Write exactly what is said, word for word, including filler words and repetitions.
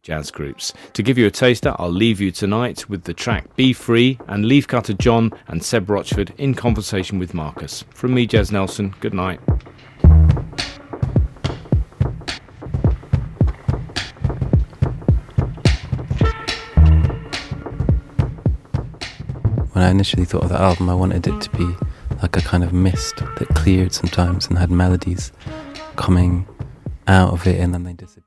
jazz groups. To give you a taster, I'll leave you tonight with the track Be Free and Leafcutter John and Seb Rochford in conversation with Marcus. From me, Jez Nelson, good night. When I initially thought of the album, I wanted it to be like a kind of mist that cleared sometimes and had melodies coming out of it and then they disappeared.